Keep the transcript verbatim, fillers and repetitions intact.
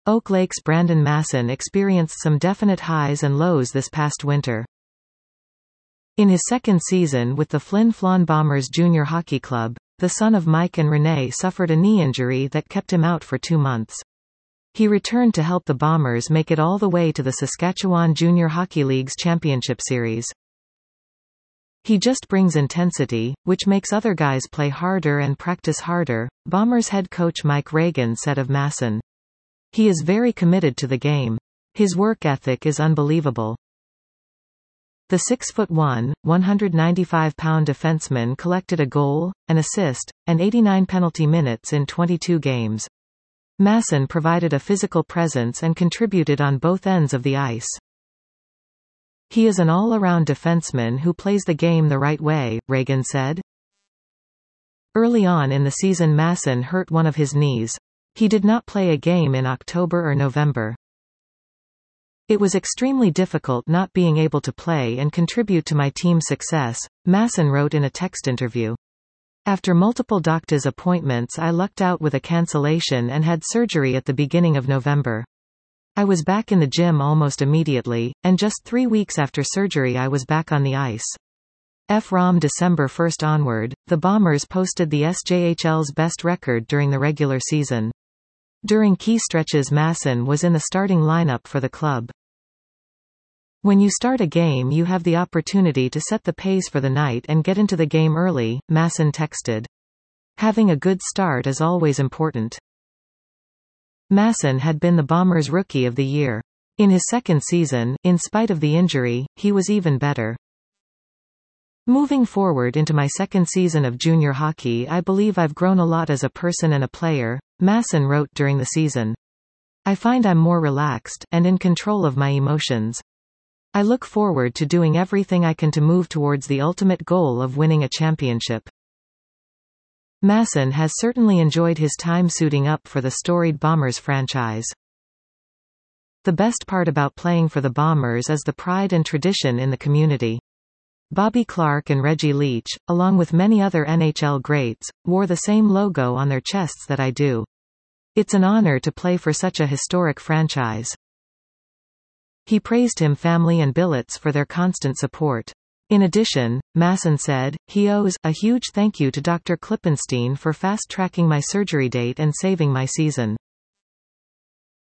Oak Lake's Brandon Masson experienced some definite highs and lows this past winter. In his second season with the Flin Flon Bombers Junior Hockey Club, the son of Mike and Renee suffered a knee injury that kept him out for two months. He returned to help the Bombers make it all the way to the Saskatchewan Junior Hockey League's Championship Series. He just brings intensity, which makes other guys play harder and practice harder, Bombers head coach Mike Reagan said of Masson. He is very committed to the game. His work ethic is unbelievable. The six foot one, one hundred ninety-five pound defenseman collected a goal, an assist, and eighty-nine penalty minutes in twenty-two games. Masson provided a physical presence and contributed on both ends of the ice. He is an all-around defenseman who plays the game the right way, Reagan said. Early on in the season Masson hurt one of his knees. He did not play a game in October or November. It was extremely difficult not being able to play and contribute to my team's success, Masson wrote in a text interview. After multiple doctor's appointments I lucked out with a cancellation and had surgery at the beginning of November. I was back in the gym almost immediately, and just three weeks after surgery I was back on the ice. From December first onward, the Bombers posted the S J H L's best record during the regular season. During key stretches Masson was in the starting lineup for the club. When you start a game you have the opportunity to set the pace for the night and get into the game early, Masson texted. Having a good start is always important. Masson had been the Bombers' Rookie of the Year. In his second season, in spite of the injury, he was even better. Moving forward into my second season of junior hockey I believe I've grown a lot as a person and a player, Masson wrote during the season. I find I'm more relaxed, and in control of my emotions. I look forward to doing everything I can to move towards the ultimate goal of winning a championship. Masson has certainly enjoyed his time suiting up for the storied Bombers franchise. The best part about playing for the Bombers is the pride and tradition in the community. Bobby Clarke and Reggie Leach, along with many other N H L greats, wore the same logo on their chests that I do. It's an honor to play for such a historic franchise. He praised him family and billets for their constant support. In addition, Masson said, he owes a huge thank you to Doctor Klippenstein for fast-tracking my surgery date and saving my season.